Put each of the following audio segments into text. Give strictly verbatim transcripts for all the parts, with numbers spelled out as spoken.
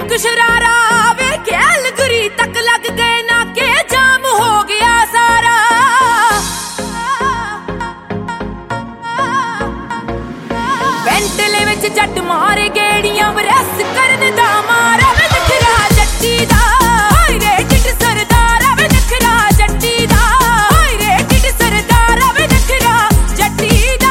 रंग शरारा वे कैलगरी तक लग गए ना के जाम हो गया सारा। वेंटले विच जट मारे गेड़ियां वरस करन दा मारा वे नखरा जट्टी दा हाय रे टिट सरदारा वे नखरा जट्टी दा हाय रे टिट सरदारा वे नखरा जट्टी दा।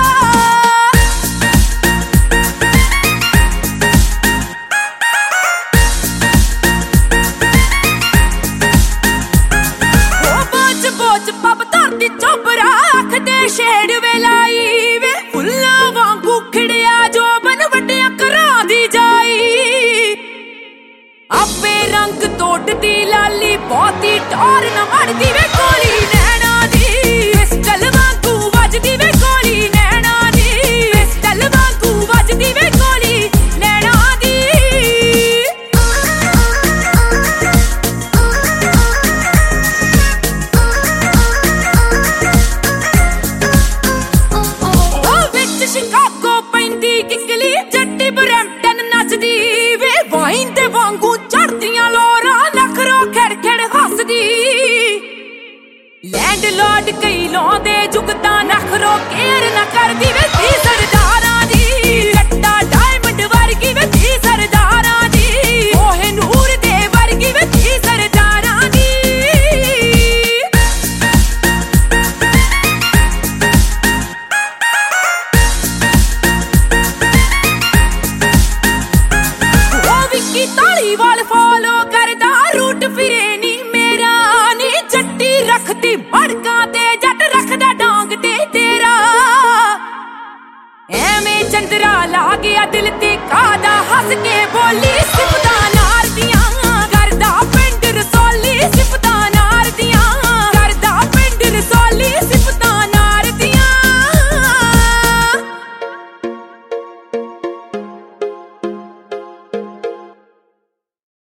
पब धरती चोबरा आखदे छेड़ वेलाई वे फुल्लां वांगू खिड़िया जो बन वड्डिया घरां दी जाई। आपे रंग तोड़दी लाली बहुती टौर न मड़दी वे गोली नैना दी पिस्टल वांगू वजदी वे गोली नैना दी पिस्टल वांगू वजदी वे गोली नैना दी। शिकागो पैंदी किंगली जट्टी ब्रैम्पटन नचदी वे वाइन दे वांगू चढ़दियां लोरा नखरो खड़ खड़ हसदी। लैंडलॉर्ड कई लाउंदे जुगता नखरो केयर ना करदी वे धी सरदारां दी कट्टा डायमंड वर्गी वे धी सरदारां दी ओहे नूर दे वर्गी वे धी सरदारां दी। तालीवाल फॉलो करदा रूट फिरे नी मेरा नी जट्टी रखती भड़का ते जट रखदा डांग ते तेरा। एवें चंद्रा ला गया दिल ते कादा हंस के बोली